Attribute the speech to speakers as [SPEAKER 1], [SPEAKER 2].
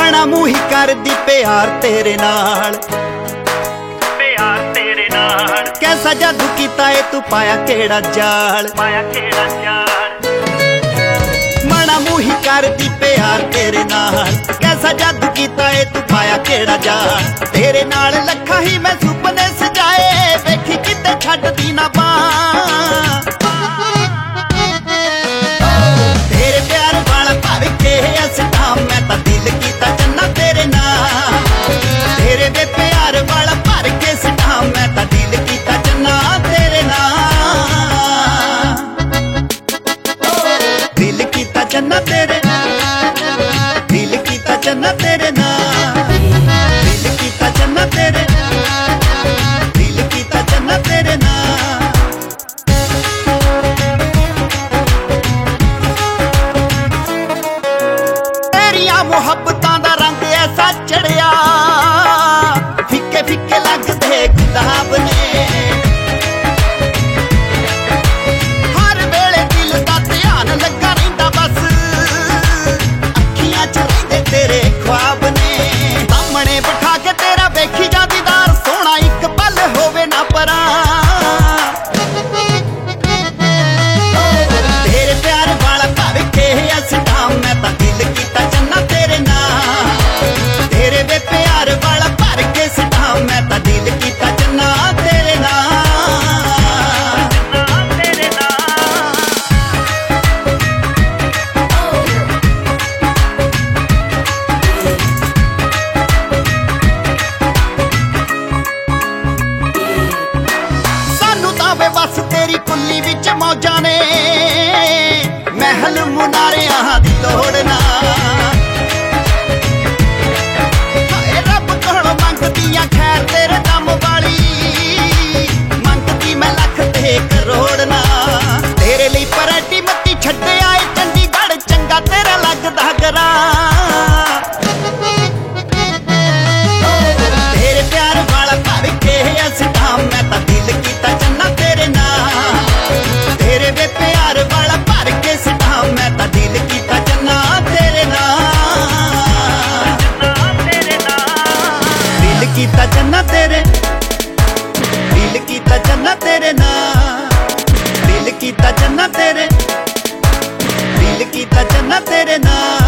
[SPEAKER 1] मना मूही कर दी प्यार तेरे नाल,
[SPEAKER 2] प्यार तेरे नाल।
[SPEAKER 1] कैसा जादू कीता है तू पाया केड़ा जाल,
[SPEAKER 2] पाया केड़ा जाल।
[SPEAKER 1] मना मूही कर दी प्यार तेरे नाल, कैसा जादू कीता है तू पाया केड़ा जाल। तेरे नाल लखा ही मैं सुपने सजाए, वेखी किते छड्ड दी ना बां। तेरे प्यार वाला भर के असटा मैं तां दिल कीता चन्ना तेरे नाल। तेरे वे प्यार वाला भर के सटा मैं तां दिल कीता चन्ना तेरे नाल। दिल कीता चन्ना तेरे, दिल कीता चन्ना तेरे नाल। दिल कीता चन्ना तेरे, दिल कीता चन्ना तेरे नाल। तेरिया मुहब्बतां दा रंग ऐसा चढ़िया, फिक्के फिक्के लगदे गुलाब ने। हर वेले दिल दा ध्यान लगा रहिंदा बस, अखियां च रहिंदे तेरे ख्वाब ने। सामने बिठा के तेरा वेखी जा दीदार, सोहना इक पल होवे ना परां। तेरे प्यार वाला भर के असटा मैं तां दिल कीता चन्ना तेरे नाल। तेरे वे प्यार वाला भर के सटा मैं तां दिल कीता चन्ना तेरे नाल।
[SPEAKER 2] तेरे नाल। सानू तां वे बस तेरी कुल्ली विच मौजां ने, महल मुनारियां दी लोड़ ना। हाए रब कोलों मंगदियां खैर तेरे दम वाली, मंगदी मैं लख ते करोड़ ना। तेरे लिए परैटी मत्ती छड्डे आए चंडीगढ़, चंगा तेरा लगदा गरा। तेरे प्यार वाला भर के असटा मैं तां दिल कीता चन्ना तेरे नाल। तेरे वे प्यार वाला भर के सटा मैं तां दिल कीता चन्ना तेरे नाल। तेरे नाल।
[SPEAKER 1] दिल कीता चन्ना तेरे, दिल कीता चन्ना तेरे नाल। दिल कीता चन्ना तेरे, दिल कीता चन्ना तेरे नाल।